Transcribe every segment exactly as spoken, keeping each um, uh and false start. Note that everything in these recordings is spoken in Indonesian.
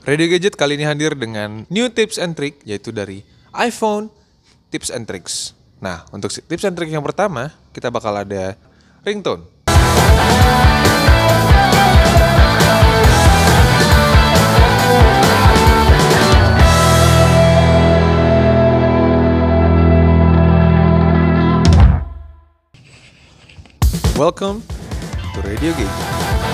Radio Gadget kali ini hadir dengan new tips and trick, yaitu dari iPhone Tips and Tricks. Nah, untuk tips and trick yang pertama, kita bakal ada ringtone. Welcome to Radio Gadget.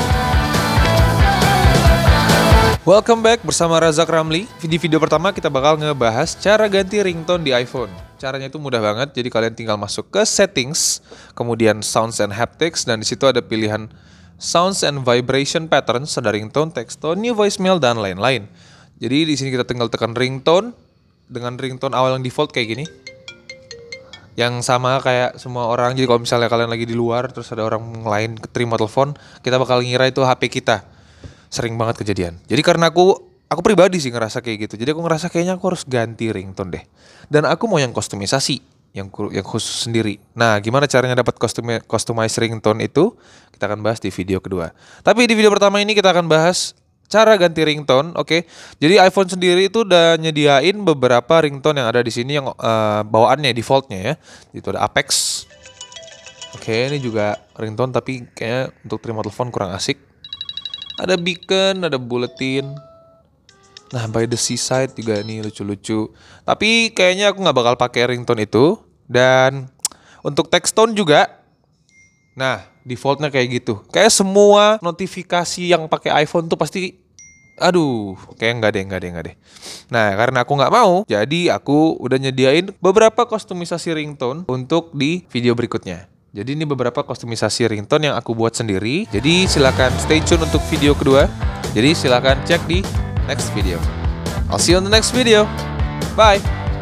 Welcome back bersama Razak Ramli. Di video pertama kita bakal ngebahas cara ganti ringtone di iPhone. Caranya itu mudah banget, jadi kalian tinggal masuk ke settings, kemudian sounds and haptics, dan di situ ada pilihan sounds and vibration patterns, ada ringtone, text tone, new voicemail, dan lain-lain. Jadi di sini kita tinggal tekan ringtone dengan ringtone awal yang default kayak gini, yang sama kayak semua orang. Jadi kalau misalnya kalian lagi di luar terus ada orang lain keterima telepon, kita bakal ngira itu H P kita. Sering banget kejadian. Jadi karena aku aku pribadi sih ngerasa kayak gitu. Jadi aku ngerasa kayaknya aku harus ganti ringtone deh. Dan aku mau yang kustomisasi, yang yang khusus sendiri. Nah, gimana caranya dapat custom customize ringtone itu? Kita akan bahas di video kedua. Tapi di video pertama ini kita akan bahas cara ganti ringtone, oke. Okay? Jadi iPhone sendiri itu udah nyediain beberapa ringtone yang ada di sini yang uh, bawaannya defaultnya ya. Itu ada Apex. Oke, okay, ini juga ringtone tapi kayaknya untuk terima telepon kurang asik. Ada beacon, ada bulletin. Nah, by the seaside juga nih lucu-lucu. Tapi kayaknya aku nggak bakal pakai ringtone itu. Dan untuk text tone juga. Nah, defaultnya kayak gitu. Kayak semua notifikasi yang pakai iPhone tuh pasti, aduh, kayak nggak deh, nggak deh, nggak deh. Nah, karena aku nggak mau, jadi aku udah nyediain beberapa kustomisasi ringtone untuk di video berikutnya. Jadi ini beberapa kustomisasi ringtone yang aku buat sendiri. Jadi silakan stay tune untuk video kedua. Jadi silakan cek di next video. I'll see you on the next video. Bye.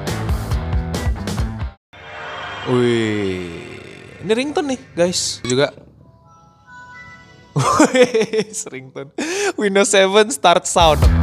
Wih, ini ringtone nih guys. Juga. Wih, ringtone. Windows seven start sound.